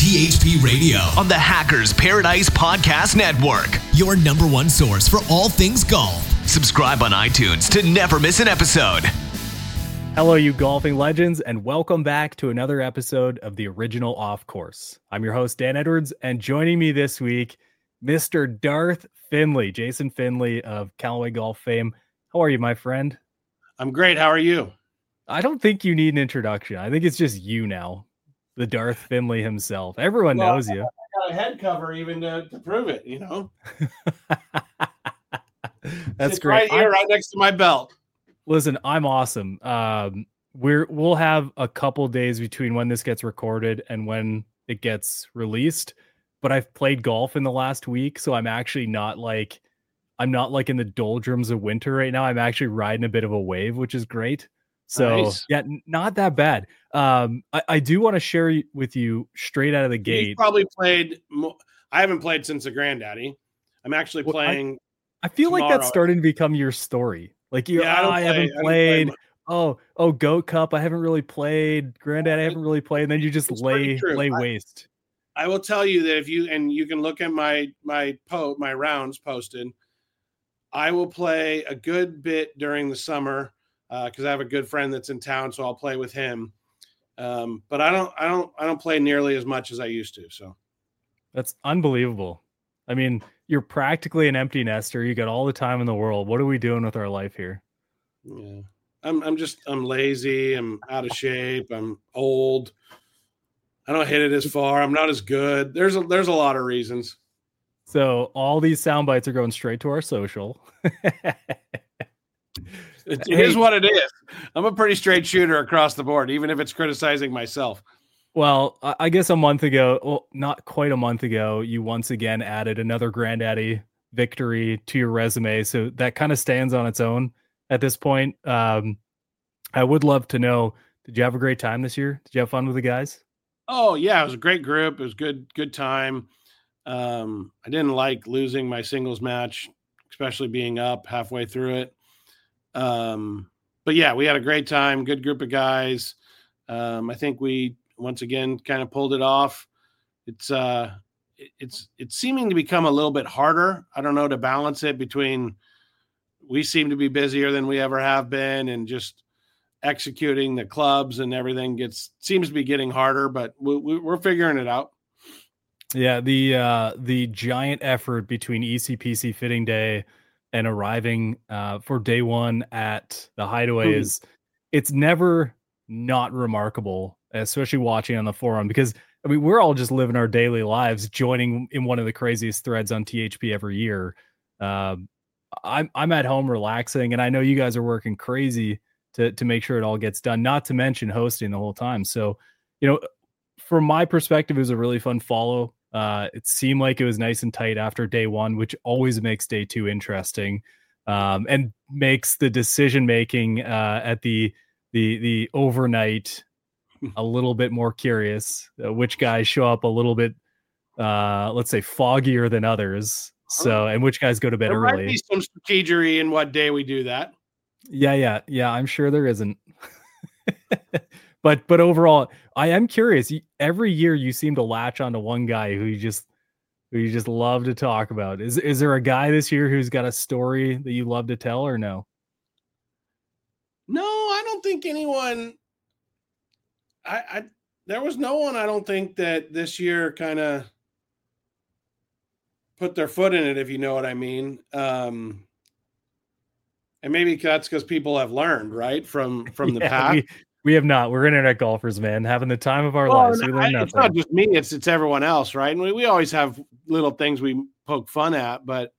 THP Radio on the Hackers Paradise Podcast Network. Your number one source for all things golf. Subscribe on iTunes to never miss an episode. Hello, you golfing legends, and welcome back to another episode of the Original Off Course. I'm your host, Dan Edwards, and joining me this week, Mr. Darth Finley, Jason Finley of Callaway Golf fame. How are you, my friend? I'm great. How are you? I don't think you need an introduction. I think it's just you now, the Darth Finley himself. Everyone knows you. I got a head cover even to prove it, you know? That's it's great. Right here, right next to my belt. Listen, I'm awesome. We'll have a couple days between when this gets recorded and when it gets released, but I've played golf in the last week, so I'm actually not like in the doldrums of winter right now. I'm actually riding a bit of a wave, which is great. So nice. Yeah, not that bad. I do want to share with you straight out of the gate. You've probably played. I haven't played since the Granddaddy. I'm actually playing. I feel tomorrow. like that's starting to become your story. Like I haven't played. Goat Cup, I haven't really played. Granddad, I haven't really played. And then you just lay waste. I will tell you that if you can look at my rounds posted, I will play a good bit during the summer because I have a good friend that's in town, so I'll play with him. But I don't play nearly as much as I used to. So that's unbelievable. I mean, you're practically an empty nester. You got all the time in the world. What are we doing with our life here? Yeah. I'm lazy. I'm out of shape. I'm old. I don't hit it as far. I'm not as good. There's a lot of reasons. So all these sound bites are going straight to our social. It is what it is. I'm a pretty straight shooter across the board, even if it's criticizing myself. Well, I guess a month ago, well, not quite a month ago, you once again added another Granddaddy victory to your resume. So that kind of stands on its own at this point. I would love to know, did you have a great time this year? Did you have fun with the guys? Oh yeah, it was a great group. It was good time. I didn't like losing my singles match, especially being up halfway through it. But yeah, we had a great time. Good group of guys. I think we once again kind of pulled it off. It's seeming to become a little bit harder. I don't know, to balance it between we seem to be busier than we ever have been, and just executing the clubs and everything seems to be getting harder, but we're figuring it out. Yeah. The giant effort between ECPC fitting day and arriving for day one at the Hideaway it's never not remarkable, especially watching on the forum, because I mean, we're all just living our daily lives, joining in one of the craziest threads on THP every year. I'm at home relaxing, and I know you guys are working crazy to make sure it all gets done, not to mention hosting the whole time. So, from my perspective, it was a really fun follow. It seemed like it was nice and tight after day one, which always makes day two interesting, and makes the decision making at the overnight a little bit more curious. Which guys show up a little bit, let's say, foggier than others. So, and which guys go to bed early. There might be some strategery in what day we do that. Yeah. I'm sure there isn't. But overall, I am curious. Every year you seem to latch onto one guy who you just love to talk about. Is there a guy this year who's got a story that you love to tell, or no? No, I don't think anyone. There was no one, I don't think, that this year kind of put their foot in it, if you know what I mean. And maybe that's because people have learned, right, from the past. We have not. We're internet golfers, man, having the time of our lives. We learn nothing. It's not just me; it's everyone else, right? And we always have little things we poke fun at, but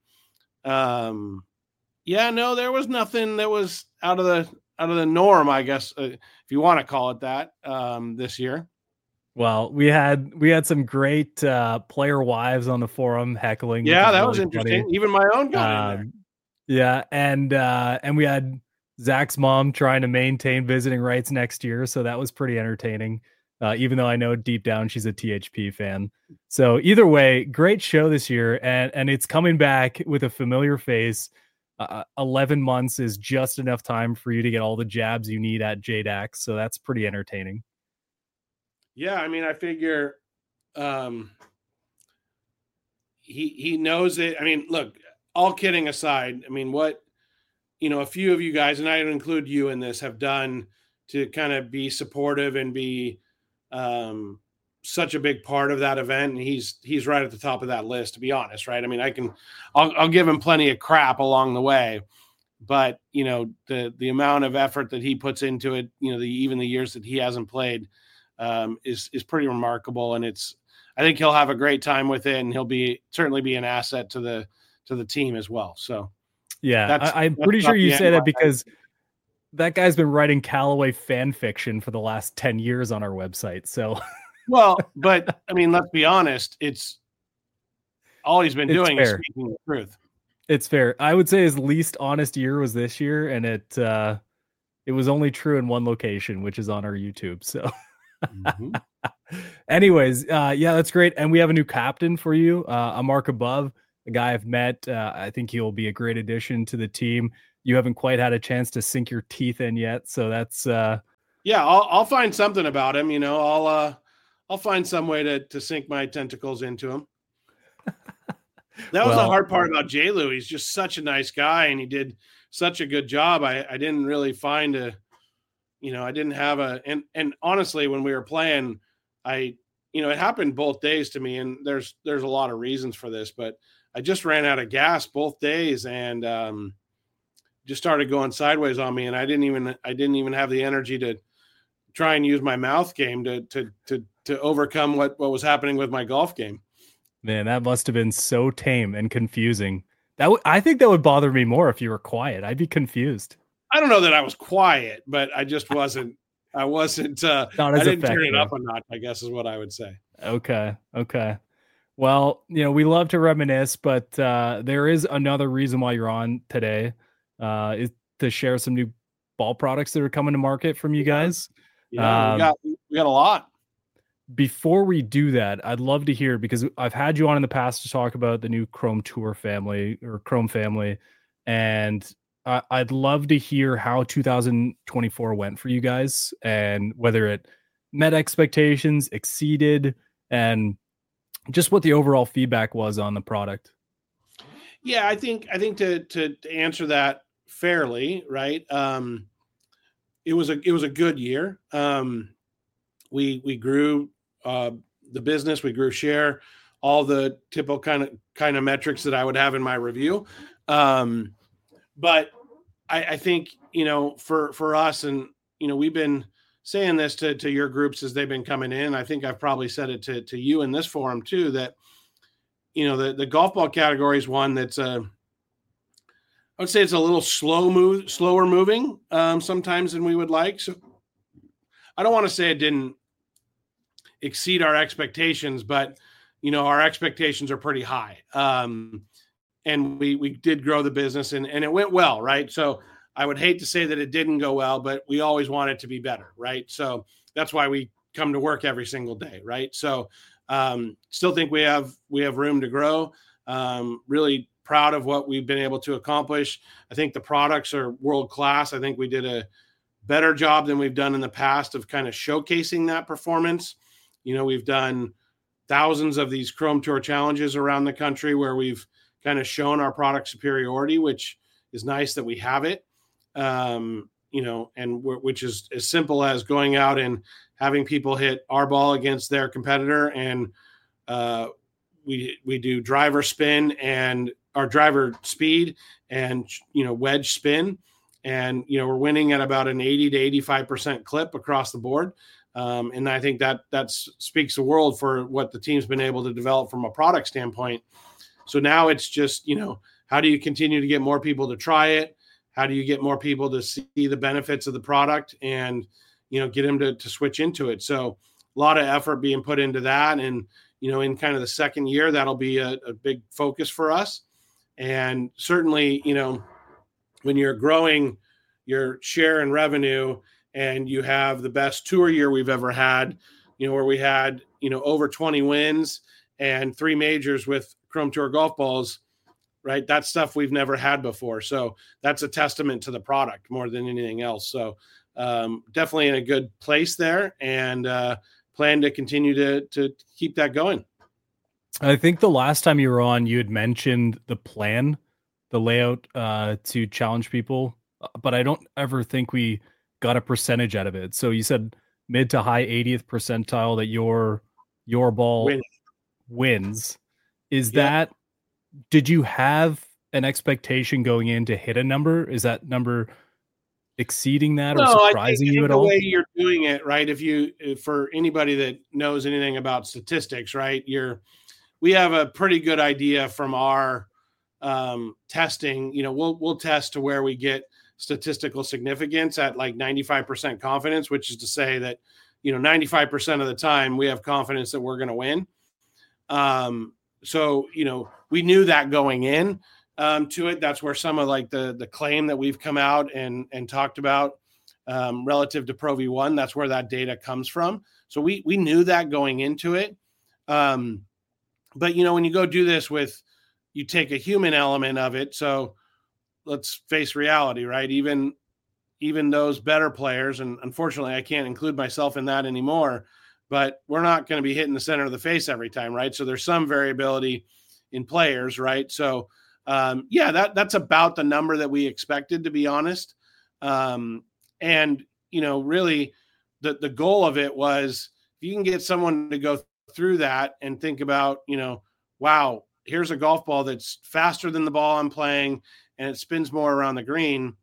there was nothing that was out of the norm, I guess, if you want to call it that, this year. Well, we had some great player wives on the forum heckling. Yeah, that was interesting. Even my own got in there. Yeah, and we had Zach's mom trying to maintain visiting rights next year, so that was pretty entertaining. Even though I know deep down she's a THP fan. So either way, great show this year, and it's coming back with a familiar face. 11 months is just enough time for you to get all the jabs you need at JDAX, so that's pretty entertaining. Yeah, I mean, I figure he knows it. I mean, look, all kidding aside, I mean, what, a few of you guys, and I include you in this, have done to kind of be supportive and be such a big part of that event. And he's right at the top of that list, to be honest. Right. I mean, I'll give him plenty of crap along the way, but the amount of effort that he puts into it, even the years that he hasn't played is pretty remarkable. And I think he'll have a great time with it, and he'll certainly be an asset to the team as well. So yeah, I'm pretty sure you say that because that guy's been writing Callaway fan fiction for the last 10 years on our website. So, well, but I mean, let's be honest. It's all he's been doing is speaking the truth. It's fair. I would say his least honest year was this year, and it was only true in one location, which is on our YouTube. So mm-hmm. Anyways, yeah, that's great. And we have a new captain for you, a mark above, a guy I've met. I think he'll be a great addition to the team. You haven't quite had a chance to sink your teeth in yet. So that's, yeah, I'll find something about him. I'll find some way to sink my tentacles into him. That was the hard part about J. Lou. He's just such a nice guy, and he did such a good job. I didn't really find I didn't have and honestly, when we were playing, it happened both days to me, and there's a lot of reasons for this, but I just ran out of gas both days, and just started going sideways on me, and I didn't even have the energy to try and use my mouth game to overcome what was happening with my golf game. Man, that must have been so tame and confusing. I think that would bother me more if you were quiet. I'd be confused. I don't know that I was quiet, but I just wasn't. I wasn't. Not as I didn't effective. turn it up a notch, I guess is what I would say. Okay. Well, we love to reminisce, but there is another reason why you're on today, is to share some new ball products that are coming to market from you guys. Yeah, we got a lot. Before we do that, I'd love to hear, because I've had you on in the past to talk about the new Chrome Tour family or Chrome family, and I'd love to hear how 2024 went for you guys and whether it met expectations, exceeded, and just what the overall feedback was on the product. Yeah, I think to answer that fairly, right? It was a good year. We grew the business, we grew share, all the typical kind of metrics that I would have in my review. But I think, for us, and, we've been saying this to your groups as they've been coming in. I think I've probably said it to you in this forum too, that, the golf ball category is one that's I would say it's a little slower moving sometimes than we would like. So I don't want to say it didn't exceed our expectations, but, our expectations are pretty high. And we did grow the business, and it went well, right? So I would hate to say that it didn't go well, but we always want it to be better, right? So that's why we come to work every single day, right? So still think we have room to grow. Really proud of what we've been able to accomplish. I think the products are world-class. I think we did a better job than we've done in the past of kind of showcasing that performance. We've done thousands of these Chrome Tour challenges around the country where we've kind of shown our product superiority, which is nice that we have it. Which is as simple as going out and having people hit our ball against their competitor. And we do driver spin and our driver speed and, wedge spin. And, we're winning at about an 80 to 85% clip across the board. And I think that speaks the world for what the team's been able to develop from a product standpoint. So now it's just, how do you continue to get more people to try it? How do you get more people to see the benefits of the product and, get them to switch into it? So a lot of effort being put into that. And, in kind of the second year, that'll be a big focus for us. And certainly, when you're growing your share and revenue and you have the best tour year we've ever had, where we had, over 20 wins and 3 majors with Chrome Tour golf balls, right? That's stuff we've never had before. So that's a testament to the product more than anything else. So definitely in a good place there. And plan to continue to keep that going. I think the last time you were on, you had mentioned the plan, the layout to challenge people, but I don't ever think we got a percentage out of it. So you said mid to high 80th percentile that your ball wins. Is that, did you have an expectation going in to hit a number? Is that number exceeding that or surprising you at all? The way you're doing it, right? For anybody that knows anything about statistics, right? We have a pretty good idea from our testing. We'll test to where we get statistical significance at like 95% confidence, which is to say that 95% of the time we have confidence that we're going to win. So we knew that going in to it. That's where some of like the claim that we've come out and talked about relative to Pro V1, that's where that data comes from. So we knew that going into it. But when you go do this you take a human element of it. So let's face reality, right? Even those better players, and unfortunately I can't include myself in that anymore, but we're not going to be hitting the center of the face every time, right? So there's some variability in players, right? So that's about the number that we expected, to be honest. And really the goal of it was, if you can get someone to go through that and think about, wow, here's a golf ball that's faster than the ball I'm playing and it spins more around the green.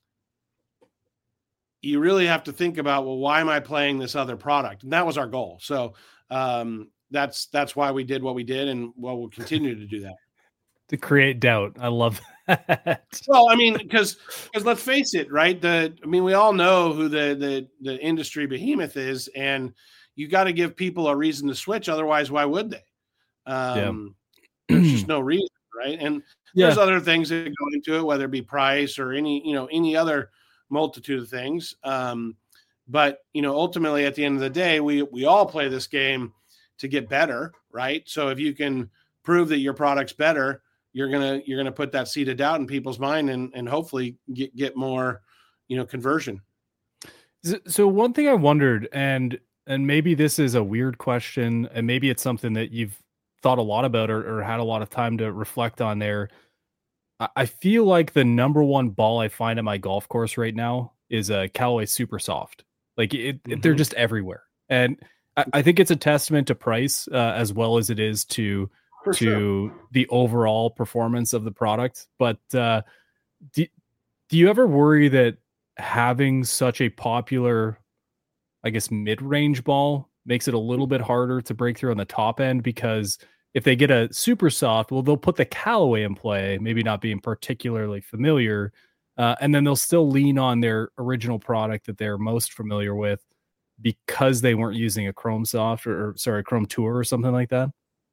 You really have to think about, well, why am I playing this other product? And that was our goal. So that's why we did what we did, and we'll continue to do that. To create doubt. I love that. Well, because let's face it, right? We all know who the industry behemoth is, and you got to give people a reason to switch. Otherwise, why would they? There's just no reason, right? And there's other things that go into it, whether it be price or any other multitude of things. But ultimately, at the end of the day, we all play this game to get better, right? So if you can prove that your product's better, you're gonna put that seed of doubt in people's mind and hopefully get more conversion. So one thing I wondered, and maybe this is a weird question, and maybe it's something that you've thought a lot about or had a lot of time to reflect on there. I feel like the number one ball I find at my golf course right now is a Callaway Super Soft. Like they're just everywhere. And I think it's a testament to price as well as it is to the overall performance of the product. But do you ever worry that having such a popular, I guess, mid-range ball makes it a little bit harder to break through on the top end? Because if they get a Super Soft, well, they'll put the Callaway in play, maybe not being particularly familiar, and then they'll still lean on their original product that they're most familiar with because they weren't using a Chrome Soft or Chrome Tour or something like that.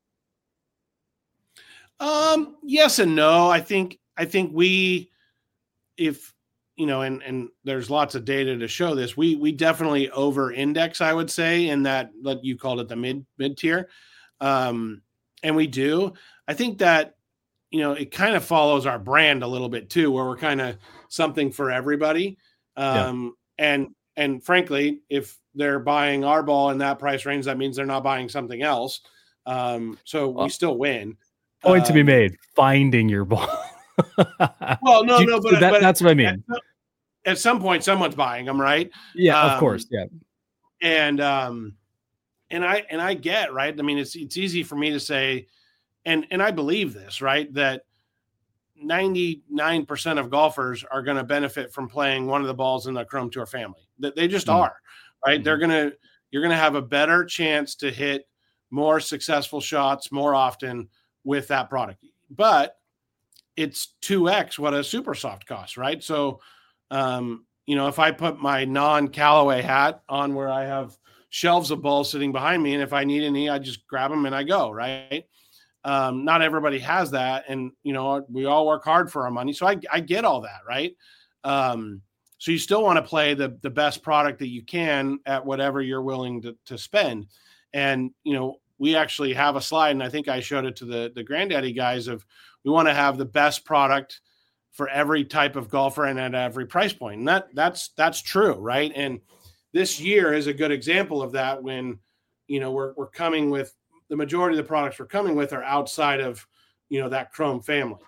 Yes and no. I think we, if and there's lots of data to show this, we definitely over index, I would say, in that, like you called it, the mid tier. And we do. I think that, it kind of follows our brand a little bit too, where we're kind of something for everybody. And frankly, if they're buying our ball in that price range, that means they're not buying something else. So we still win. Point to be made, finding your ball. Well, but that's what I mean. At some point, someone's buying them, right? Yeah, of course. Yeah. And I get, right. It's easy for me to say, and I believe this, right, that 99% of golfers are going to benefit from playing one of the balls in the Chrome Tour family. That they just are, right. Mm-hmm. You're going to have a better chance to hit more successful shots more often with that product, but it's 2x what a Super Soft costs, right? So, if I put my non-Callaway hat on where I have shelves of balls sitting behind me, and if I need any, I just grab them and I go, right? Not everybody has that, and we all work hard for our money, so I get all that, right? So you still want to play the best product that you can at whatever you're willing to spend, and we actually have a slide, and I think I showed it to the Granddaddy guys, of we want to have the best product for every type of golfer and at every price point. And that's true, right? And this year is a good example of that, when we're coming with the majority of the products we're coming with are outside of, that Chrome family.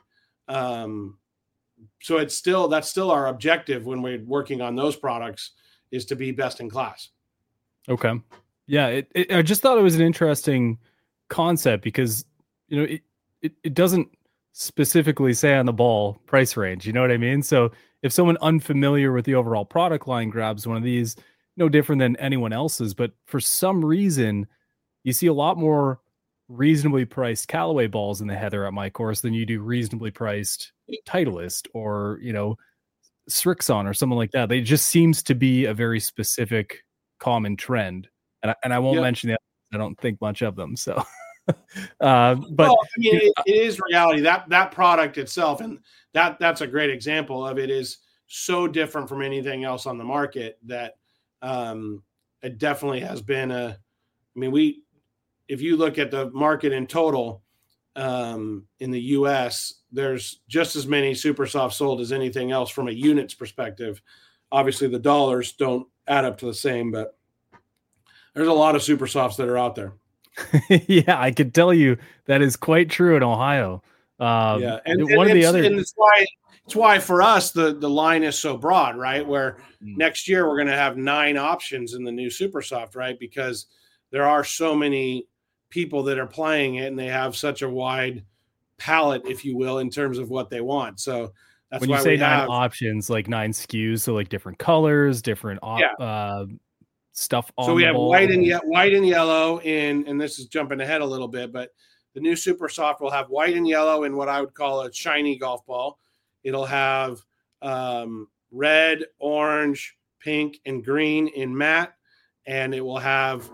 So that's still our objective when we're working on those products, is to be best in class. Okay. Yeah. I just thought it was an interesting concept because, it doesn't specifically say on the ball price range. You know what I mean? So if someone unfamiliar with the overall product line grabs one of these, no different than anyone else's, but for some reason you see a lot more reasonably priced Callaway balls in the Heather at my course than you do reasonably priced Titleist or, Strixon or something like that. They just seems to be a very specific common trend. And I won't mention that. I don't think much of them. So, it is reality that product itself. And that's a great example of it is so different from anything else on the market that it definitely has been if you look at the market in total, in the US, there's just as many Super Soft sold as anything else from a units perspective. Obviously the dollars don't add up to the same, but there's a lot of Super Softs that are out there. Yeah, I can tell you that is quite true in Ohio. And it's why for us the line is so broad, right? Where next year we're going to have 9 options in the new Super Soft, right? Because there are so many people that are playing it, and they have such a wide palette, if you will, in terms of what they want. So that's when why you say we 9 have options, like 9 SKUs, so like different colors, different stuff on. So we the have ball. white and yellow and this is jumping ahead a little bit, but the new Super Soft will have white and yellow in what I would call a shiny golf ball. It'll have red, orange, pink, and green in matte, and it will have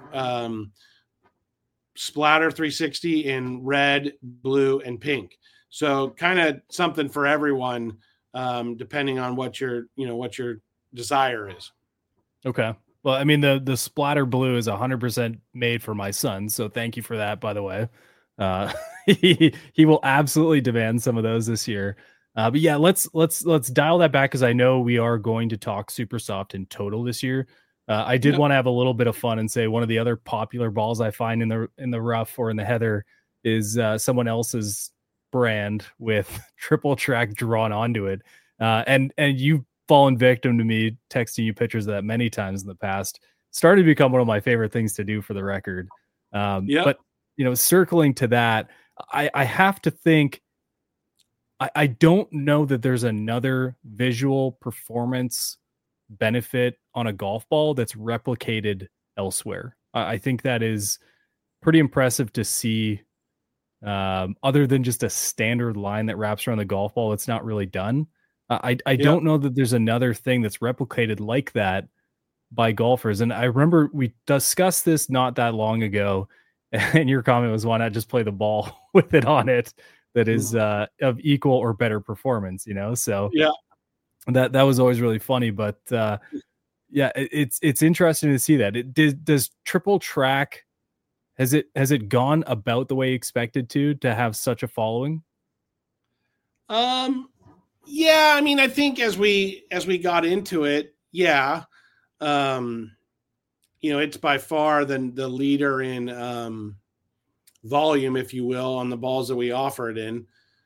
Splatter 360 in red, blue, and pink. So kind of something for everyone, depending on what your desire is. Okay. Well, I mean, the Splatter Blue is 100% made for my son. So thank you for that, by the way. He will absolutely demand some of those this year. But yeah, let's dial that back, because I know we are going to talk Super Soft in total this year. I did want to have a little bit of fun and say one of the other popular balls I find in the rough or in the Heather is someone else's brand with triple track drawn onto it. And you've fallen victim to me texting you pictures of that many times in the past. Started to become one of my favorite things to do, for the record. But circling to that, I have to think, I don't know that there's another visual performance benefit on a golf ball that's replicated elsewhere. I think that is pretty impressive to see, other than just a standard line that wraps around the golf ball. It's not really done. I don't know that there's another thing that's replicated like that by golfers. And I remember we discussed this not that long ago, and your comment was, why not just play the ball with it on it that is of equal or better performance, So that was always really funny. But it's interesting to see that. Does triple track, has it gone about the way you expected to have such a following? Yeah, I mean, I think as we got into it, it's by far the leader in volume, if you will, on the balls that we offer it in.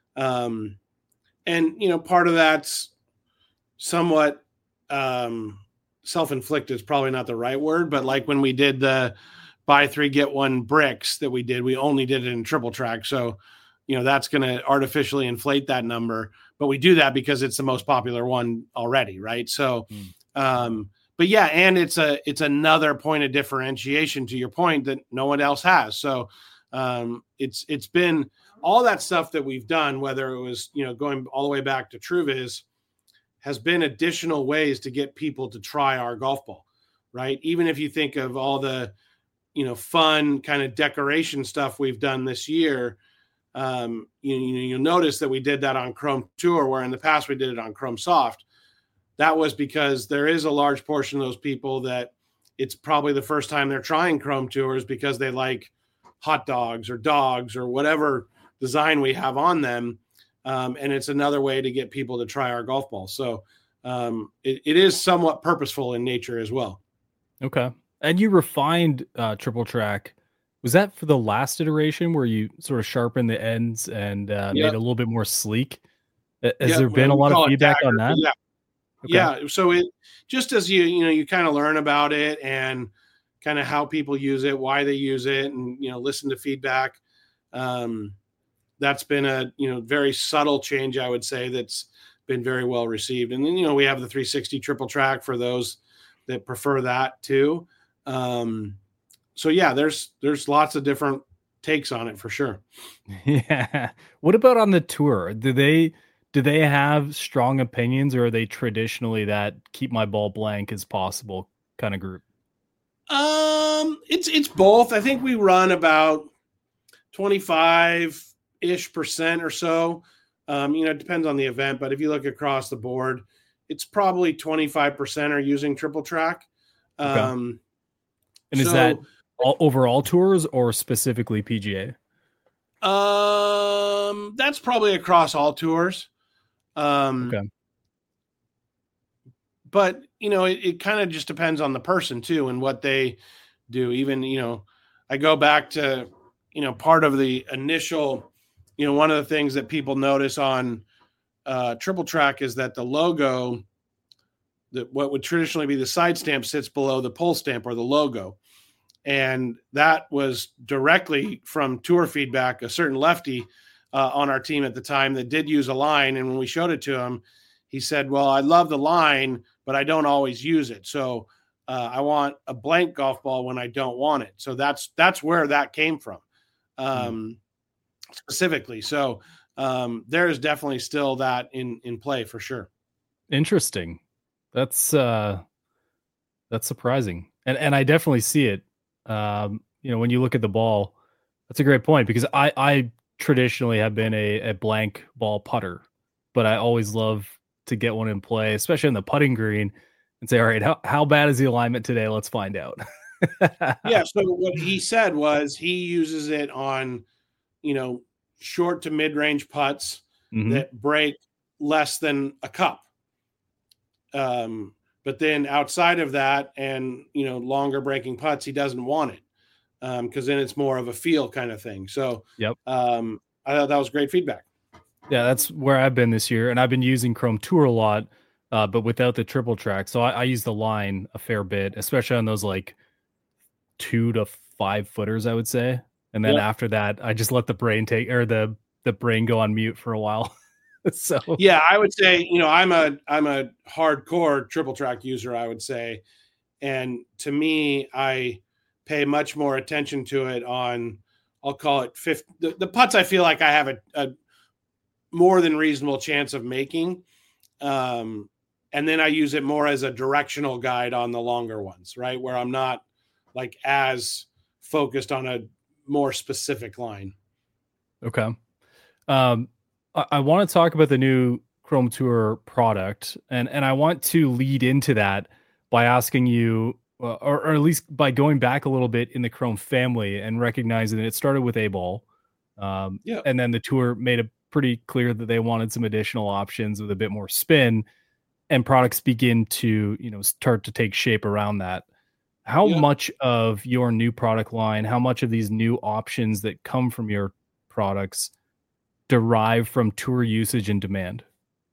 And part of that's somewhat self-inflicted is probably not the right word, but like when we did the buy 3 get 1 bricks that we only did it in triple track. So, that's going to artificially inflate that number, but we do that because it's the most popular one already. Right. So, but yeah, and it's another point of differentiation, to your point, that no one else has. So, it's been all that stuff that we've done, whether it was, going all the way back to TrueViz, has been additional ways to get people to try our golf ball, right? Even if you think of all the, fun kind of decoration stuff we've done this year, you'll notice that we did that on Chrome Tour, where in the past we did it on Chrome Soft. That was because there is a large portion of those people that it's probably the first time they're trying Chrome Tours because they like hot dogs or whatever design we have on them. And it's another way to get people to try our golf ball. So it is somewhat purposeful in nature as well. Okay. And you refined Triple Track. Was that for the last iteration where you sort of sharpened the ends and made it a little bit more sleek? Has there been a lot of feedback on that? Yeah. Okay. Yeah. So it just as you kind of learn about it and kind of how people use it, why they use it, and listen to feedback. That's been a very subtle change, I would say, that's been very well received. And then we have the 360 Triple Track for those that prefer that too. So yeah, there's lots of different takes on it for sure. Yeah. What about on the tour? Do they have strong opinions, or are they traditionally that keep my ball blank as possible kind of group? It's both. I think we run about 25% or so. It depends on the event, but if you look across the board, it's probably 25% are using Triple Track. Okay. And is that overall tours or specifically PGA? That's probably across all tours. Okay. But it kind of just depends on the person too and what they do. Even I go back to part of the initial, one of the things that people notice on Triple Track is that the logo, that what would traditionally be the side stamp, sits below the pole stamp or the logo. And that was directly from tour feedback. A certain lefty on our team at the time that did use a line. And when we showed it to him, he said, well, I love the line, but I don't always use it. So I want a blank golf ball when I don't want it. So that's where that came from specifically. So there is definitely still that in play for sure. Interesting. That's surprising. And I definitely see it. When you look at the ball, that's a great point, because I traditionally have been a blank ball putter, but I always love to get one in play, especially in the putting green, and say, all right, how bad is the alignment today? Let's find out. Yeah. So what he said was he uses it on, short to mid-range putts that break less than a cup. But then outside of that and, longer breaking putts, he doesn't want it because then it's more of a feel kind of thing. So yep. I thought that was great feedback. Yeah, that's where I've been this year. And I've been using Chrome Tour a lot, but without the Triple Track. So I use the line a fair bit, especially on those like 2 to 5 footers, I would say. And then after that, I just let the brain the brain go on mute for a while. So yeah, I would say, I'm a hardcore Triple Track user, I would say. And to me, I pay much more attention to it on, I'll call it the putts I feel like I have a more than reasonable chance of making. And then I use it more as a directional guide on the longer ones, right? Where I'm not like as focused on a more specific line. Okay. I want to talk about the new Chrome Tour product, and I want to lead into that by asking you, or at least by going back a little bit in the Chrome family and recognizing that it started with A-ball, and then the tour made it pretty clear that they wanted some additional options with a bit more spin, and products begin to start to take shape around that. How much of your new product line, how much of these new options that come from your products derive from tour usage and demand?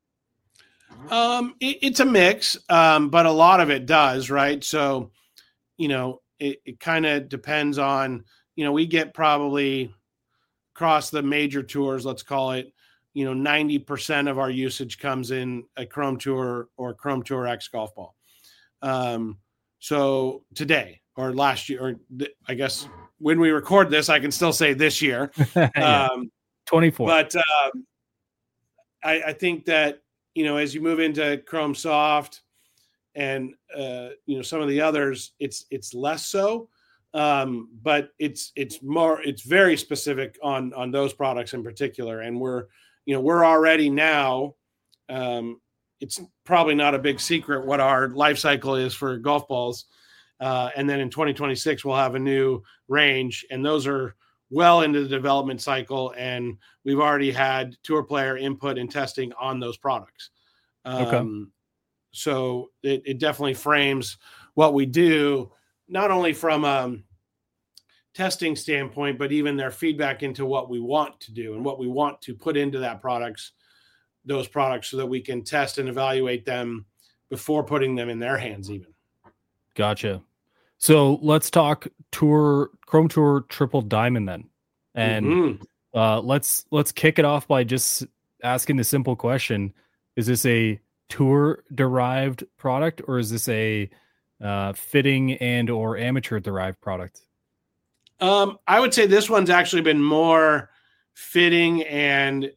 It's a mix, but a lot of it does, right? So, it kind of depends on, we get probably across the major tours, let's call it, 90% of our usage comes in a Chrome Tour or Chrome Tour X golf ball. So today or last year, or I guess when we record this, I can still say this year. 24. But I think that, as you move into Chrome Soft and, some of the others, it's less so. But it's very specific on those products in particular. And we're already now, it's probably not a big secret what our life cycle is for golf balls. And then in 2026, we'll have a new range, and those are well into the development cycle, and we've already had tour player input and testing on those products. So it definitely frames what we do, not only from testing standpoint, but even their feedback into what we want to do and what we want to put into those products so that we can test and evaluate them before putting them in their hands even. Gotcha. So let's talk Chrome Tour Triple Diamond then. And let's kick it off by just asking the simple question. Is this a tour derived product, or is this a fitting and or amateur derived product? I would say this one's actually been more fitting and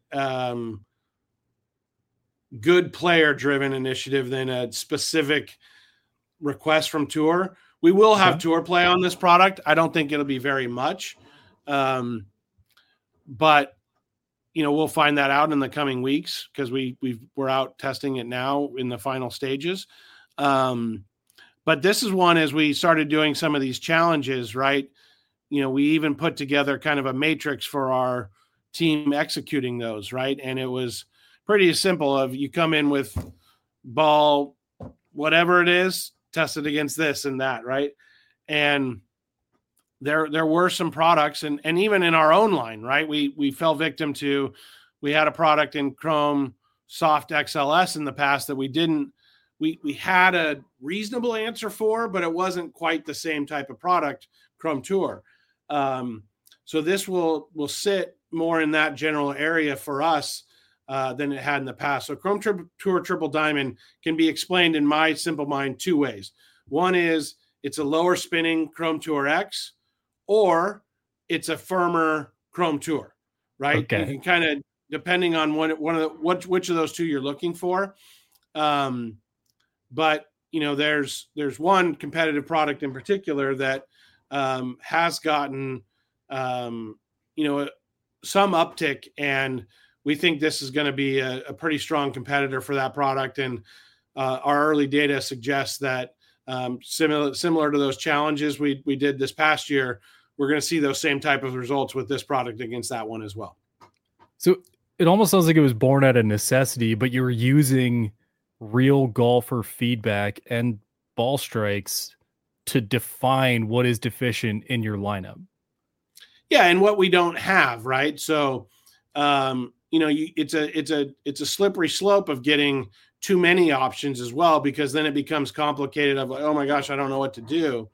good player driven initiative than a specific request from tour. We will have tour play on this product. I don't think it'll be very much. But we'll find that out in the coming weeks because we're out testing it now in the final stages. But this is one, as we started doing some of these challenges, right? We even put together kind of a matrix for our team executing those, right? And it was pretty simple of you come in with ball, whatever it is, test it against this and that, right? And there were some products and even in our own line, right? We fell victim to, we had a product in Chrome Soft XLS in the past that we had a reasonable answer for, but it wasn't quite the same type of product, Chrome Tour. So this will sit more in that general area for us than it had in the past. So Chrome Tour Triple Diamond can be explained in my simple mind two ways. One is it's a lower spinning Chrome Tour X, or it's a firmer Chrome Tour, right? Okay. You can kind of, depending on which of those two you're looking for. But there's one competitive product in particular that has gotten some uptick, and we think this is going to be a pretty strong competitor for that product. And our early data suggests that similar to those challenges we did this past year, we're going to see those same type of results with this product against that one as well. So it almost sounds like it was born out of necessity, but you were using real golfer feedback and ball strikes to define what is deficient in your lineup. Yeah, and what we don't have, right? So, it's a slippery slope of getting too many options as well, because then it becomes complicated of like, oh my gosh, I don't know what to do.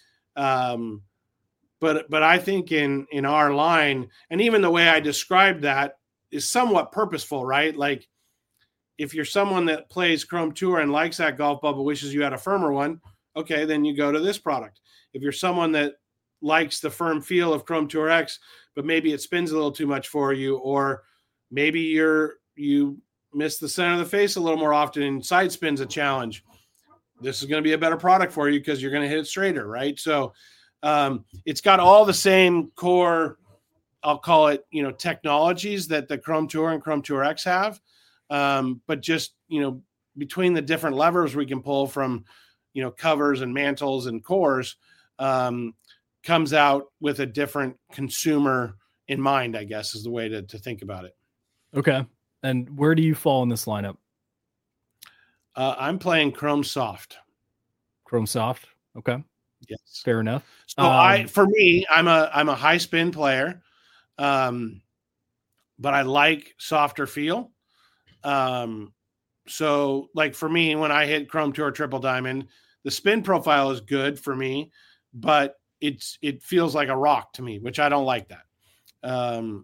But I think in our line, and even the way I described that is somewhat purposeful, right? Like if you're someone that plays Chrome Tour and likes that golf ball, but wishes you had a firmer one, okay, then you go to this product. If you're someone that likes the firm feel of Chrome Tour X, but maybe it spins a little too much for you, or maybe you miss the center of the face a little more often and side spin's a challenge, this is going to be a better product for you because you're going to hit it straighter, right? So it's got all the same core, I'll call it, technologies that the Chrome Tour and Chrome Tour X have. But just, between the different levers we can pull from, covers and mantles and cores, comes out with a different consumer in mind, I guess, is the way to think about it. Okay. And where do you fall in this lineup? I'm playing Chrome Soft. Chrome Soft. Okay. Yes. Fair enough. So I'm a high spin player. But I like softer feel. So like for me, when I hit Chrome Tour Triple Diamond, the spin profile is good for me, but it feels like a rock to me, which I don't like that.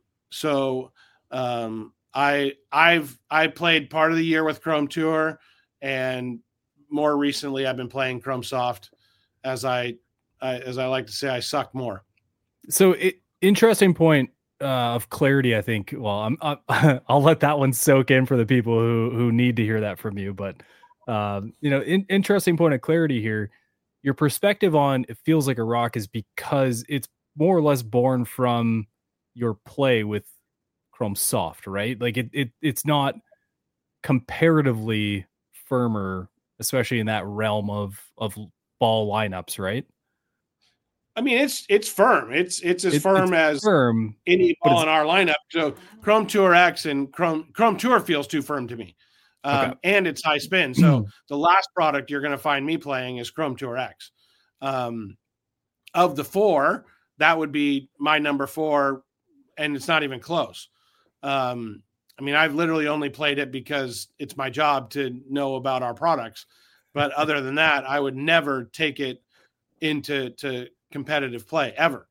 I played part of the year with Chrome Tour, and more recently I've been playing Chrome Soft. As I like to say, I suck more. So interesting point of clarity, I think. Well, I'll let that one soak in for the people who need to hear that from you. But interesting point of clarity here. Your perspective on it feels like a rock is because it's more or less born from your play with Chrome Soft, right? Like it's not comparatively firmer, especially in that realm of ball lineups, right? I mean, it's firm. It's as firm as any ball in our lineup. So Chrome Tour X and Chrome Tour feels too firm to me. And it's high spin. So the last product you're going to find me playing is Chrome Tour X. of the 4, that would be my number 4, and it's not even close. I mean, I've literally only played it because it's my job to know about our products. But other than that, I would never take it into competitive play ever.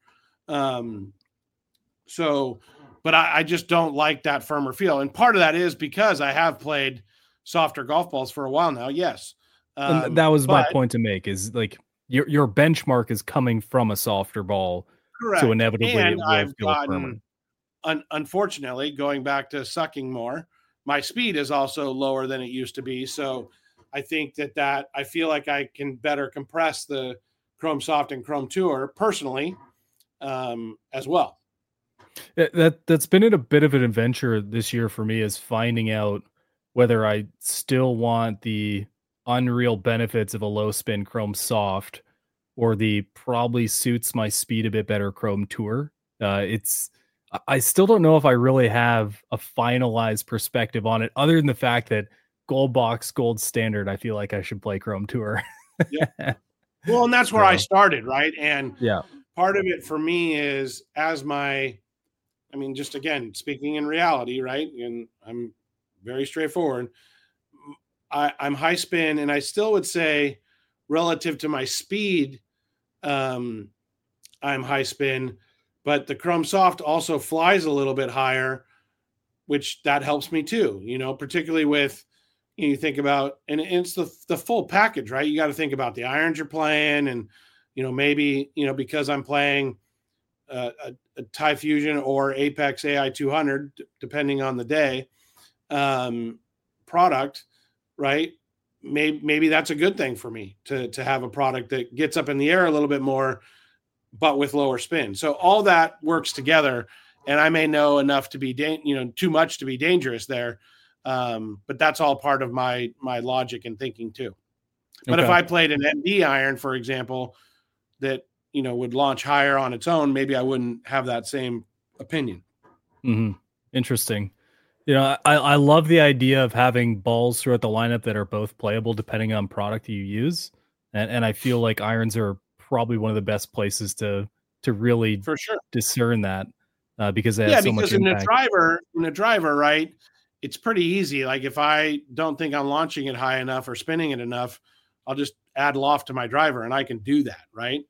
But I just don't like that firmer feel. And part of that is because I have played softer golf balls for a while now. Yes. And that was my point to make, is like your benchmark is coming from a softer ball. Correct. So inevitably and it will I've feel firmer. Unfortunately, going back to sucking more, my speed is also lower than it used to be. So I think that I feel like I can better compress the Chrome Soft and Chrome Tour personally, as well. That's been a bit of an adventure this year for me, is finding out whether I still want the unreal benefits of a low spin Chrome Soft or the probably suits my speed a bit better Chrome Tour. I still don't know if I really have a finalized perspective on it, other than the fact that Gold Box, Gold Standard, I feel like I should play Chrome Tour. Yeah. Well, and that's where I started, right? And yeah, part of it for me is just again, speaking in reality, right? And I'm very straightforward. I'm high spin, and I still would say relative to my speed, I'm high spin, but the Chrome Soft also flies a little bit higher, which that helps me too, particularly with, you think about, and it's the full package, right? You got to think about the irons you're playing, and, maybe, because I'm playing a Thai Fusion or Apex AI 200, depending on the day, product, right? Maybe that's a good thing for me to have a product that gets up in the air a little bit more, but with lower spin. So all that works together, and I may know enough to be, too much to be dangerous there. But that's all part of my logic and thinking too. But if I played an MD iron, for example, that, would launch higher on its own, maybe I wouldn't have that same opinion. Mm-hmm. Interesting. I love the idea of having balls throughout the lineup that are both playable depending on product you use. And I feel like irons are probably one of the best places to really for sure discern that, because they have so much impact. In a driver, right? It's pretty easy. Like if I don't think I'm launching it high enough or spinning it enough, I'll just add loft to my driver, and I can do that, right?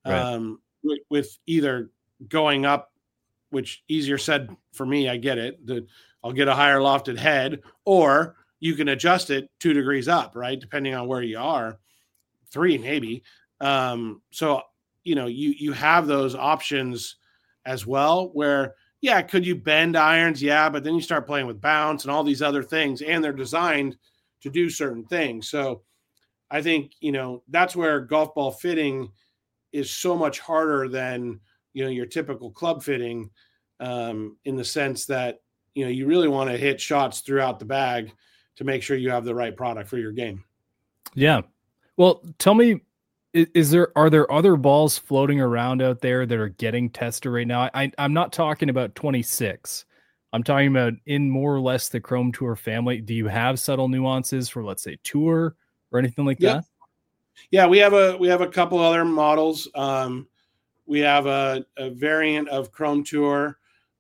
With either going up, which easier said for me, I get it. I'll get a higher lofted head, or you can adjust it 2 degrees up, right? Depending on where you are, 3 maybe. So, you have those options as well where, yeah, could you bend irons? Yeah, but then you start playing with bounce and all these other things, and they're designed to do certain things. So I think, that's where golf ball fitting is so much harder than, your typical club fitting, in the sense that, you really want to hit shots throughout the bag to make sure you have the right product for your game. Yeah. Well, tell me, are there other balls floating around out there that are getting tested right now? I'm not talking about 26. I'm talking about in more or less the Chrome Tour family. Do you have subtle nuances for, let's say, Tour or anything like that? Yeah, we have a couple other models. We have a variant of Chrome Tour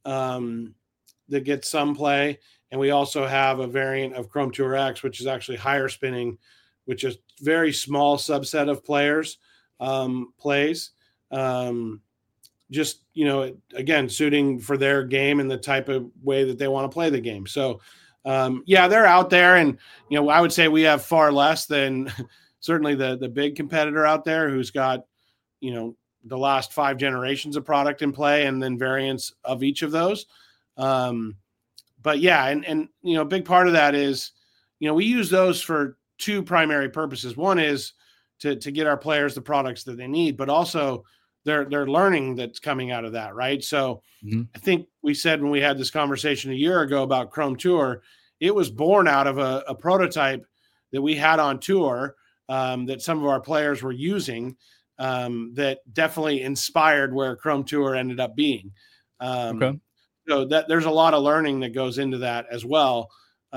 that gets some play, and we also have a variant of Chrome Tour X, which is actually higher spinning, which is very small subset of players plays. Just, again, suiting for their game and the type of way that they want to play the game. So, they're out there, and, I would say we have far less than certainly the big competitor out there who's got, the last 5 generations of product in play and then variants of each of those. But yeah, and a big part of that is, we use those for 2 primary purposes. One is to get our players the products that they need, but also they're learning that's coming out of that, right? So I think we said when we had this conversation a year ago about Chrome Tour, it was born out of a prototype that we had on tour, that some of our players were using, that definitely inspired where Chrome Tour ended up being. So that there's a lot of learning that goes into that as well.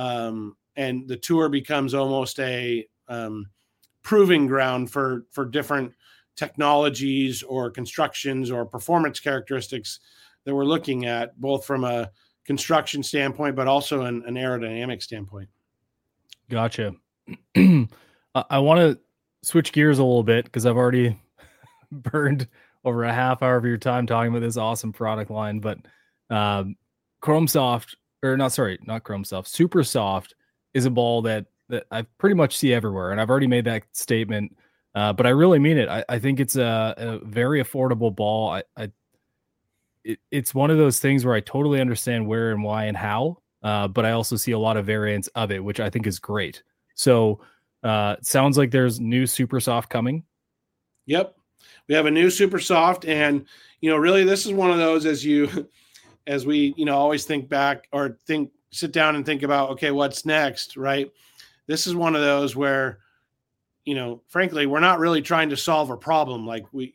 And the tour becomes almost a proving ground for different technologies or constructions or performance characteristics that we're looking at, both from a construction standpoint, but also an aerodynamic standpoint. Gotcha. I want to switch gears a little bit because I've already burned over a half hour of your time talking about this awesome product line, but Chromesoft, or not Chromesoft, Supersoft is a ball that I pretty much see everywhere. And I've already made that statement, but I really mean it. I think it's a very affordable ball. It's one of those things where I totally understand where and why and how, but I also see a lot of variants of it, which I think is great. So it sounds like there's new Supersoft coming. Yep. We have a new Supersoft, and, really this is one of those as we, always think back or sit down and think about, okay, what's next, right? This is one of those where, frankly, we're not really trying to solve a problem like we're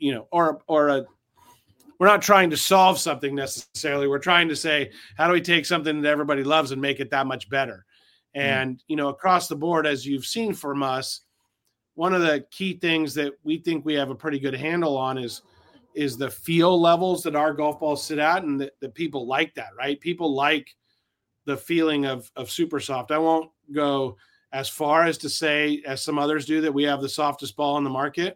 not trying to solve something necessarily. We're trying to say, how do we take something that everybody loves and make it that much better? And, across the board, as you've seen from us, one of the key things that we think we have a pretty good handle on is the feel levels that our golf balls sit at, and that people like that, right? People like the feeling of Supersoft. I won't go as far as to say, as some others do, that we have the softest ball in the market.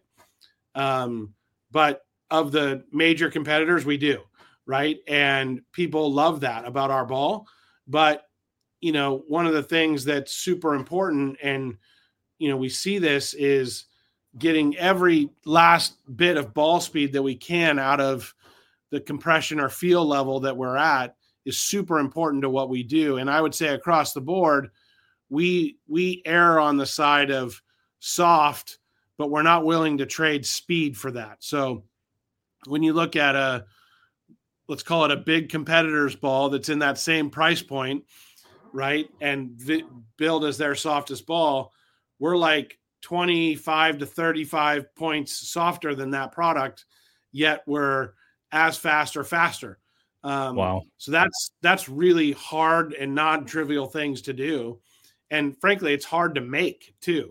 But of the major competitors, we do, right? And people love that about our ball. But, one of the things that's super important, and, we see this, is getting every last bit of ball speed that we can out of the compression or feel level that we're at is super important to what we do. And I would say across the board, we err on the side of soft, but we're not willing to trade speed for that. So when you look at let's call it a big competitor's ball that's in that same price point, right, and build as their softest ball, we're like 25 to 35 points softer than that product, yet we're as fast or faster. Wow. So that's really hard and non-trivial things to do. And frankly, it's hard to make too.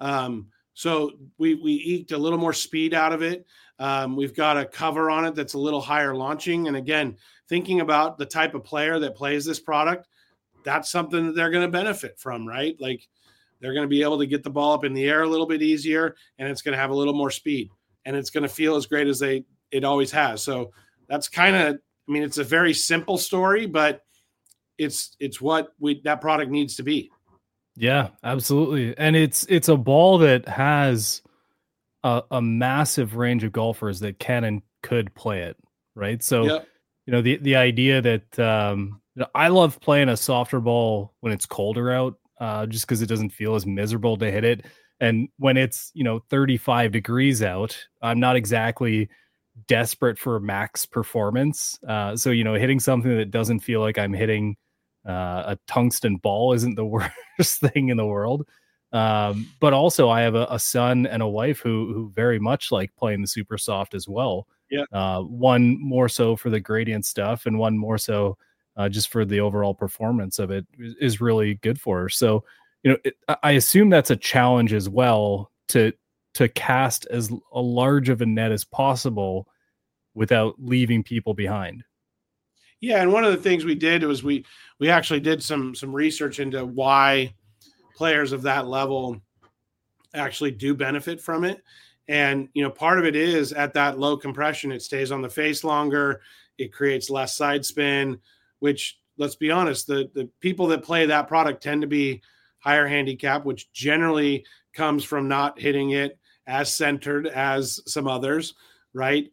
So we eked a little more speed out of it. We've got a cover on it that's a little higher launching. And again, thinking about the type of player that plays this product, that's something that they're going to benefit from, right? Like, they're going to be able to get the ball up in the air a little bit easier, and it's going to have a little more speed, and it's going to feel as great as it always has. So that's kind of, it's a very simple story, but it's what that product needs to be. Yeah, absolutely. And it's a ball that has a massive range of golfers that can and could play it, right? So, yep. The idea that I love playing a softer ball when it's colder out, just because it doesn't feel as miserable to hit it. And when it's, 35 degrees out, I'm not exactly desperate for max performance. So, hitting something that doesn't feel like I'm hitting a tungsten ball isn't the worst thing in the world. But also I have a son and a wife who very much like playing the Supersoft as well. Yeah. One more so for the gradient stuff, and one more so just for the overall performance of it is really good for her. So, I assume that's a challenge as well to cast as a large of a net as possible without leaving people behind. Yeah. And one of the things we did was we actually did some research into why players of that level actually do benefit from it. And, part of it is at that low compression, it stays on the face longer. It creates less side spin, which, let's be honest, the people that play that product tend to be higher handicap, which generally comes from not hitting it as centered as some others, right?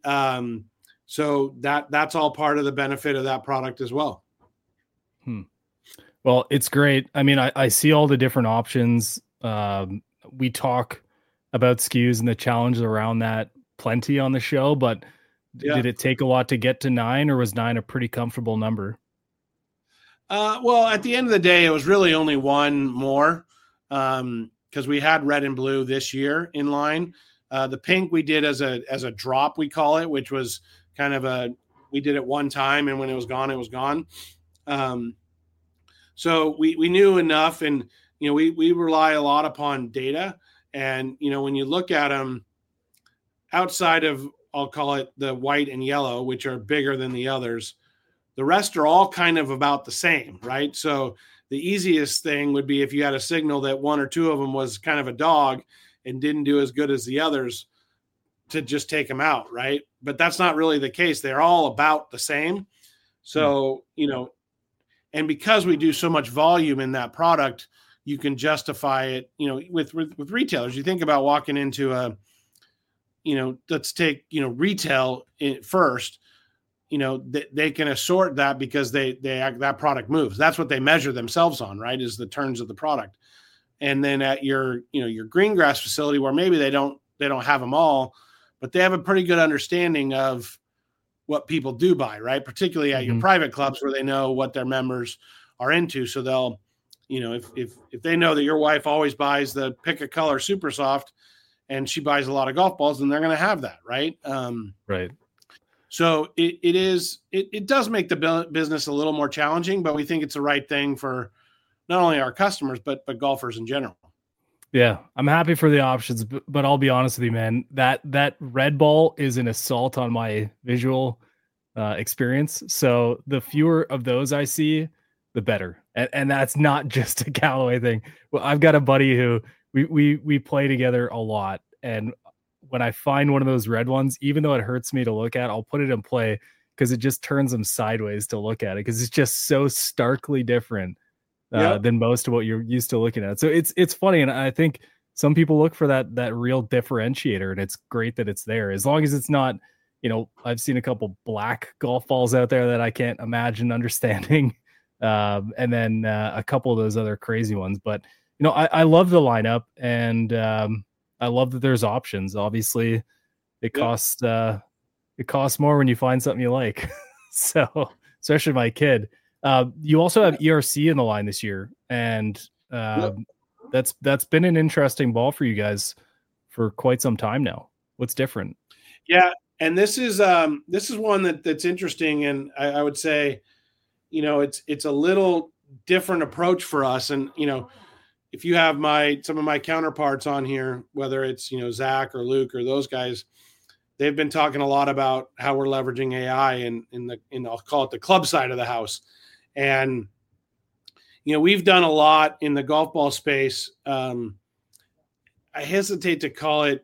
So that's all part of the benefit of that product as well. Well, it's great. I see all the different options. We talk about SKUs and the challenges around that plenty on the show, but did it take a lot to get to 9, or was 9 a pretty comfortable number? Well, at the end of the day, it was really only one more, because we had red and blue this year in line. The pink we did as a drop, we call it, which was kind of we did it one time, and when it was gone, it was gone. So we knew enough, and, we rely a lot upon data. And, when you look at them outside of, I'll call it the white and yellow, which are bigger than the others, the rest are all kind of about the same, right? So the easiest thing would be if you had a signal that one or two of them was kind of a dog and didn't do as good as the others, to just take them out, right? But that's not really the case. They're all about the same. So, and because we do so much volume in that product, you can justify it, with retailers. You think about walking into let's take, retail first, they can assort that because that product moves. That's what they measure themselves on, right? Is the turns of the product. And then at your green grass facility, where maybe they don't have them all, but they have a pretty good understanding of what people do buy, right? Particularly at your private clubs where they know what their members are into. So they'll, if they know that your wife always buys the pick a color super soft and she buys a lot of golf balls, then they're going to have that. Right. Right. So it does make the business a little more challenging, but we think it's the right thing for not only our customers, but golfers in general. Yeah, I'm happy for the options, but I'll be honest with you, man. That red ball is an assault on my visual experience. So the fewer of those I see, the better. And that's not just a Callaway thing. Well, I've got a buddy who we play together a lot, and when I find one of those red ones, even though it hurts me to look at, I'll put it in play because it just turns them sideways to look at it because it's just so starkly different. Than most of what you're used to looking at. So it's funny. And I think some people look for that real differentiator, and it's great that it's there as long as it's not, I've seen a couple black golf balls out there that I can't imagine understanding. And then a couple of those other crazy ones, but I love the lineup, and I love that there's options. Obviously it costs more when you find something you like. So especially my kid. You also have ERC in the line this year, and that's been an interesting ball for you guys for quite some time now. What's different? Yeah, and this is one that's interesting, and I would say, it's a little different approach for us. And if you have some of my counterparts on here, whether it's Zach or Luke or those guys, they've been talking a lot about how we're leveraging AI in I'll call it the club side of the house. And, we've done a lot in the golf ball space. I hesitate to call it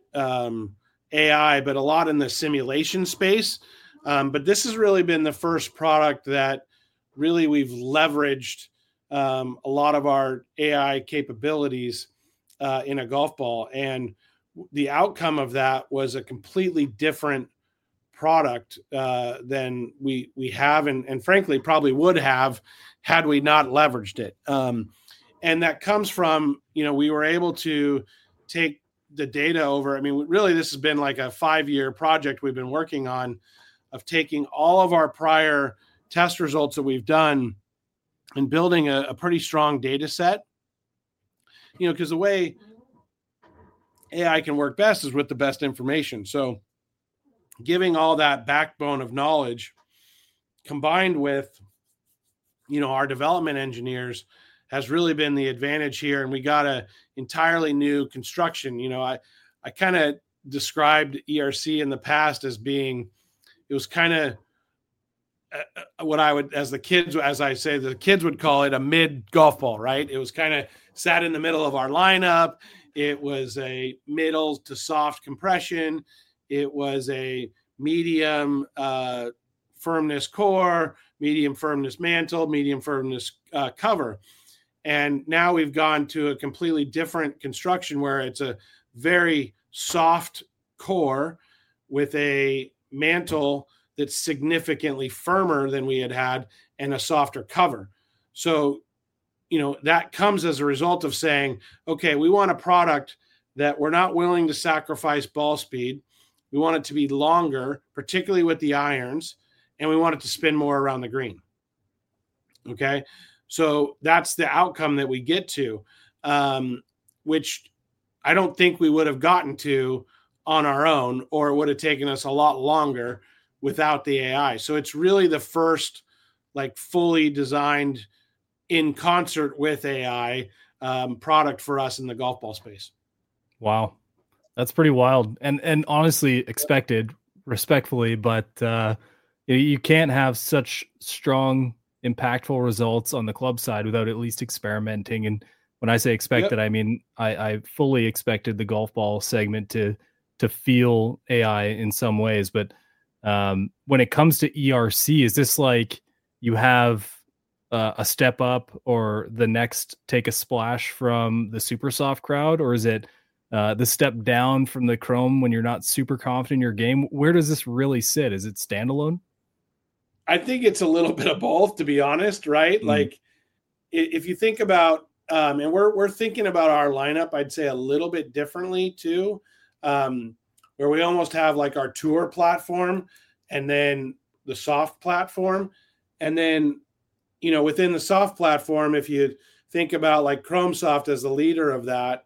AI, but a lot in the simulation space. But this has really been the first product that really we've leveraged a lot of our AI capabilities in a golf ball. And the outcome of that was a completely different product than we have, and frankly probably would have had we not leveraged it. And that comes from, we were able to take the data over. I mean, really, this has been like a 5-year project we've been working on, of taking all of our prior test results that we've done and building a pretty strong data set. Because the way AI can work best is with the best information. So giving all that backbone of knowledge combined with, our development engineers has really been the advantage here. And we got a entirely new construction. I kind of described ERC in the past as being, it was kind of what I would, the kids would call it a mid golf ball, right? It was kind of sat in the middle of our lineup. It was a middle to soft compression. It was a medium firmness core, medium firmness mantle, medium firmness cover. And now we've gone to a completely different construction where it's a very soft core with a mantle that's significantly firmer than we had and a softer cover. So, that comes as a result of saying, okay, we want a product that we're not willing to sacrifice ball speed. We want it to be longer, particularly with the irons, and we want it to spin more around the green. Okay. So that's the outcome that we get to, which I don't think we would have gotten to on our own, or it would have taken us a lot longer without the AI. So it's really the first fully designed in concert with AI product for us in the golf ball space. Wow. That's pretty wild, and honestly expected, respectfully, but you can't have such strong, impactful results on the club side without at least experimenting. And when I say expected, I mean I fully expected the golf ball segment to feel AI in some ways, but when it comes to ERC, is this like you have a step up or the next take a splash from the super soft crowd, or is it the step down from the Chrome when you're not super confident in your game? Where does this really sit? Is it standalone? I think it's a little bit of both, to be honest, right? Like if you think about, and we're thinking about our lineup, I'd say a little bit differently too, where we almost have like our tour platform and then the soft platform. And then, within the soft platform, if you think about like Chrome Soft as the leader of that,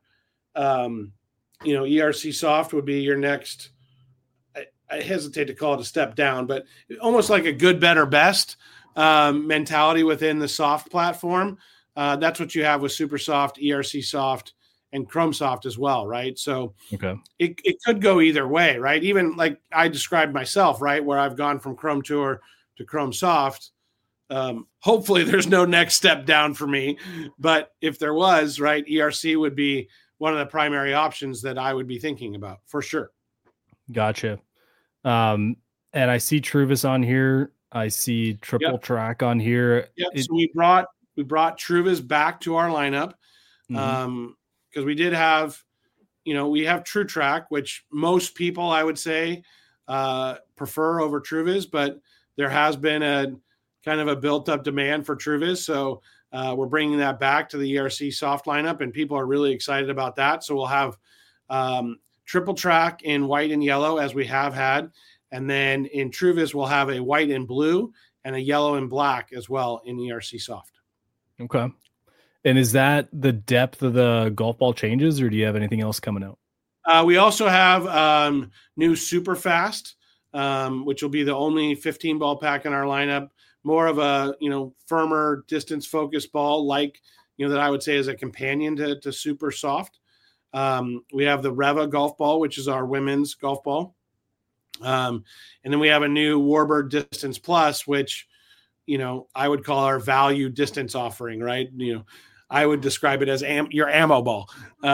ERC Soft would be your next, I hesitate to call it a step down, but almost like a good, better, best mentality within the soft platform. That's what you have with Super Soft, ERC Soft, and Chrome Soft as well, right? So it could go either way, right? Even like I described myself, right, where I've gone from Chrome Tour to Chrome Soft. Hopefully there's no next step down for me, but if there was, right, ERC would be one of the primary options that I would be thinking about for sure. Gotcha. And I see Truvis on here. I see Triple Track on here. So we brought Truvis back to our lineup. Because we did have, we have True Track, which most people I would say prefer over Truvis, but there has been a kind of a built up demand for Truvis. So we're bringing that back to the ERC soft lineup, and people are really excited about that. So we'll have Triple Track in white and yellow, as we have had. And then in Truvis, we'll have a white and blue and a yellow and black as well in ERC soft. Okay. And is that the depth of the golf ball changes, or do you have anything else coming out? We also have new Super Fast, which will be the only 15 ball pack in our lineup. More of a, firmer distance focused ball, like, that I would say is a companion to Super Soft. We have the Reva golf ball, which is our women's golf ball. And then we have a new Warbird Distance Plus, which, I would call our value distance offering, right? I would describe it as your ammo ball.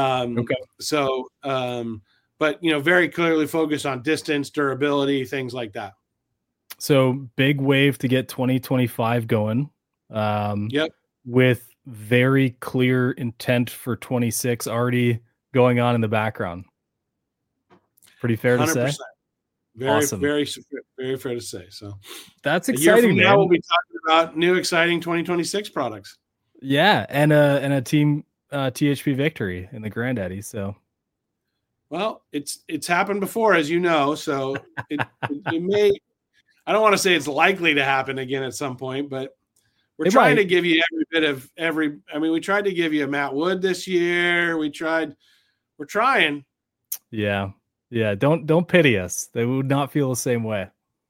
So, but, very clearly focused on distance, durability, things like that. So big wave to get 2025 going. With very clear intent for 26 already going on in the background. Pretty fair 100%. To say. Very, awesome. Very fair to say. So that's exciting. Now we'll be talking about new, exciting 2026 products. Yeah, and a team THP victory in the Granddaddy. So, well, it's happened before, as you know. So it may. I don't want to say it's likely to happen again at some point, but we're trying to give you every bit of every. I mean, we tried to give you a Matt Wood this year. We're trying. Yeah. Don't pity us. They would not feel the same way.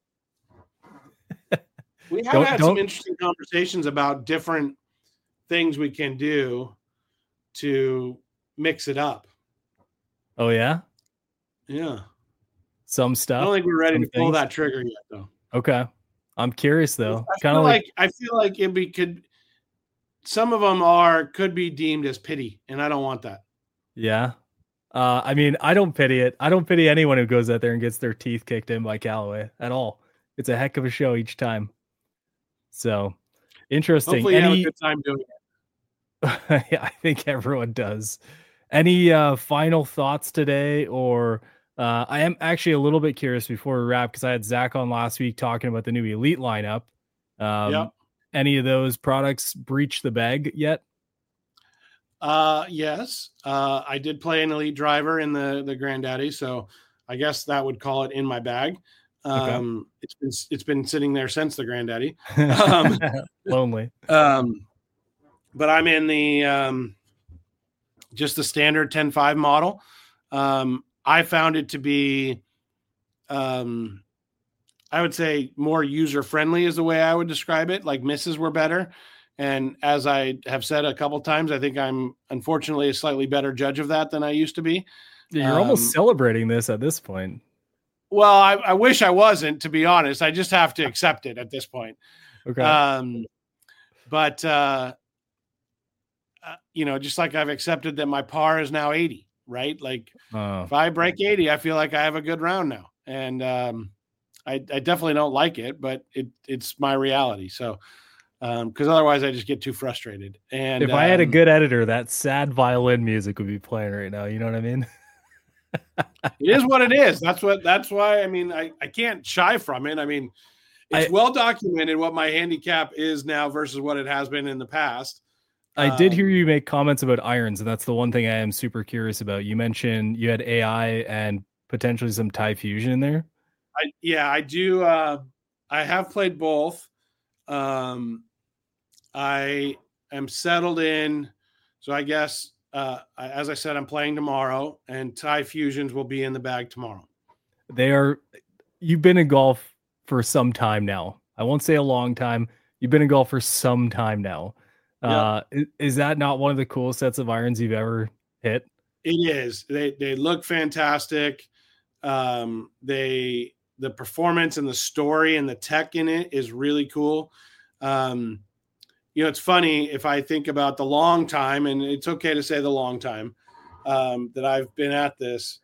We have had some interesting conversations about different things we can do to mix it up. Oh yeah? Yeah. Some stuff. I don't think we're ready to pull that trigger yet, though. Okay. I'm curious though. I feel like some of them could be deemed as pity, and I don't want that. Yeah. I mean, I don't pity it. I don't pity anyone who goes out there and gets their teeth kicked in by Callaway at all. It's a heck of a show each time. So interesting. Hopefully you have a good time doing it. Yeah, I think everyone does. Any final thoughts today? Or I am actually a little bit curious before we wrap, because I had Zach on last week talking about the new Elite lineup. Any of those products breach the bag yet? Yes. I did play an Elite driver in the Granddaddy, so I guess that would call it in my bag. It's been sitting there since the Granddaddy. Lonely. But I'm in the just the standard 10.5 model. I found it to be I would say more user friendly is the way I would describe it. Like misses were better. And as I have said a couple of times, I think I'm unfortunately a slightly better judge of that than I used to be. You're almost celebrating this at this point. Well, I wish I wasn't, to be honest. I just have to accept it at this point. Okay. But just like I've accepted that my par is now 80, right? Like if I break 80, I feel like I have a good round now. And I definitely don't like it, but it's my reality. So, because otherwise I just get too frustrated. And if I had a good editor, that sad violin music would be playing right now. You know what I mean? It is what it is. That's why, I mean, I can't shy from it. I mean, it's well documented what my handicap is now versus what it has been in the past. I did hear you make comments about irons, and that's the one thing I am super curious about. You mentioned you had AI and potentially some Thai fusion in there. I do. I have played both. I am settled in. So I guess, as I said, I'm playing tomorrow, and Thai fusions will be in the bag tomorrow. You've been in golf for some time now. I won't say a long time. You've been in golf for some time now. Yep. Is that not one of the coolest sets of irons you've ever hit? It is. They look fantastic. The performance and the story and the tech in it is really cool. It's funny if I think about the long time, and it's okay to say the long time that I've been at this.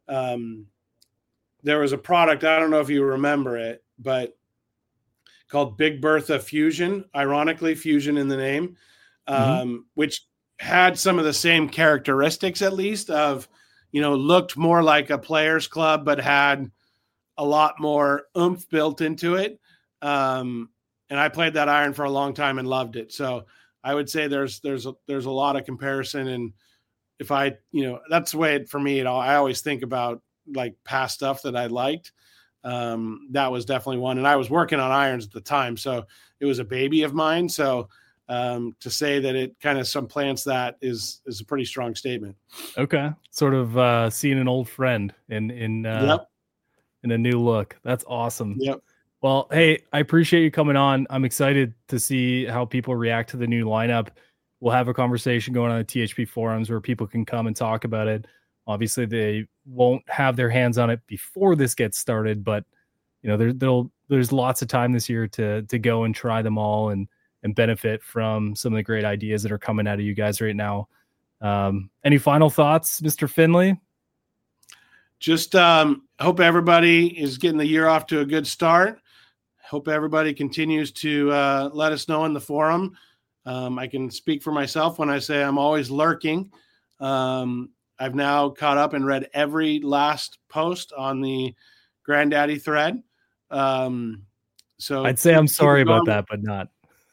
There was a product, I don't know if you remember it, but called Big Bertha Fusion, ironically, fusion in the name, which had some of the same characteristics, at least, of, looked more like a player's club, but had a lot more oomph built into it. And I played that iron for a long time and loved it. So I would say there's a lot of comparison. And if I, that's the way for me, I always think about like past stuff that I liked. That was definitely one. And I was working on irons at the time, so it was a baby of mine. So to say that it kind of supplants that is a pretty strong statement. Okay. Sort of seeing an old friend in a new look. That's awesome. Yep. Well, hey, I appreciate you coming on. I'm excited to see how people react to the new lineup. We'll have a conversation going on the THP forums where people can come and talk about it. Obviously, they won't have their hands on it before this gets started, but there's lots of time this year to go and try them all and benefit from some of the great ideas that are coming out of you guys right now. Any final thoughts, Mr. Finley? Just hope everybody is getting the year off to a good start. Hope everybody continues to let us know in the forum. I can speak for myself when I say I'm always lurking. I've now caught up and read every last post on the Granddaddy thread. So I'd say I'm sorry about that, but not.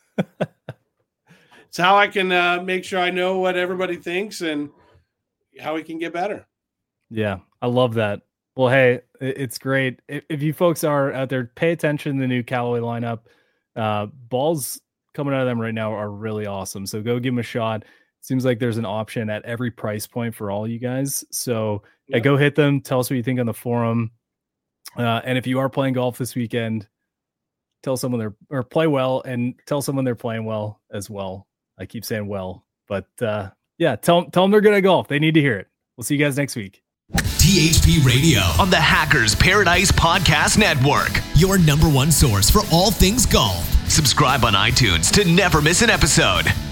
It's how I can make sure I know what everybody thinks and how we can get better. Yeah, I love that. Well, hey, it's great. If you folks are out there, pay attention to the new Callaway lineup. Balls coming out of them right now are really awesome. So go give them a shot. Seems like there's an option at every price point for all you guys. So go hit them. Tell us what you think on the forum. And if you are playing golf this weekend, tell someone or play well and tell someone they're playing well as well. I keep saying well, but tell them they're good at golf. They need to hear it. We'll see you guys next week. THP Radio on the Hackers Paradise Podcast Network, your #1 source for all things golf. Subscribe on iTunes to never miss an episode.